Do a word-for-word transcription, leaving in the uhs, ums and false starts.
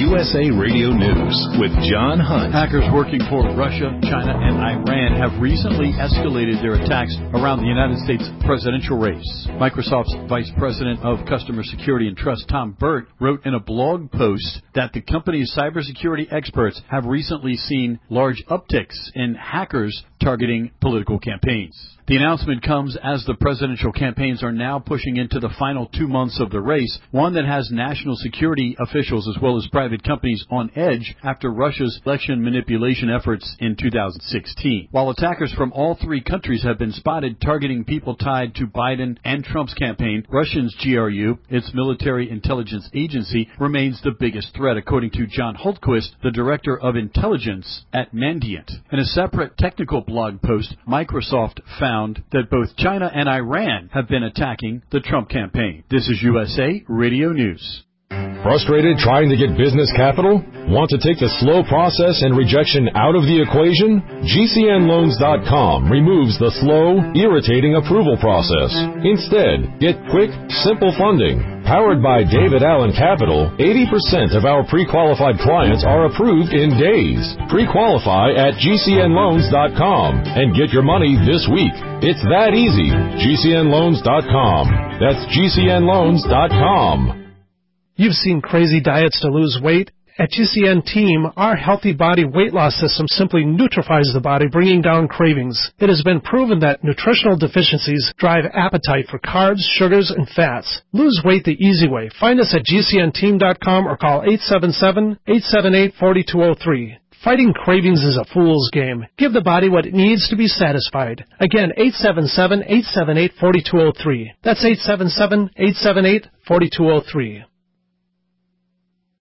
U S A Radio News with John Hunt. Hackers working for Russia, China, and Iran have recently escalated their attacks around the United States presidential race. Microsoft's Vice President of Customer Security and Trust, Tom Burt, wrote in a blog post that the company's cybersecurity experts have recently seen large upticks in hackers targeting political campaigns. The announcement comes as the presidential campaigns are now pushing into the final two months of the race, one that has national security officials as well as private companies on edge after Russia's election manipulation efforts in two thousand sixteen. While attackers from all three countries have been spotted targeting people tied to Biden and Trump's campaign, Russia's G R U, its military intelligence agency, remains the biggest threat, according to John Hultquist, the director of intelligence at Mandiant. In a separate technical blog post, Microsoft found that both China and Iran have been attacking the Trump campaign. This is U S A Radio News. Frustrated trying to get business capital? Want to take the slow process and rejection out of the equation? G C N loans dot com removes the slow, irritating approval process. Instead, get quick, simple funding. Powered by David Allen Capital, eighty percent of our pre-qualified clients are approved in days. Pre-qualify at G C N loans dot com and get your money this week. It's that easy. G C N loans dot com. That's G C N loans dot com. You've seen crazy diets to lose weight. At G C N Team, our Healthy Body Weight Loss System simply neutralizes the body, bringing down cravings. It has been proven that nutritional deficiencies drive appetite for carbs, sugars, and fats. Lose weight the easy way. Find us at G C N team dot com or call eight seven seven, eight seven eight, four two zero three. Fighting cravings is a fool's game. Give the body what it needs to be satisfied. Again, eight seven seven, eight seven eight, four two zero three. That's eight seven seven, eight seven eight, four two zero three.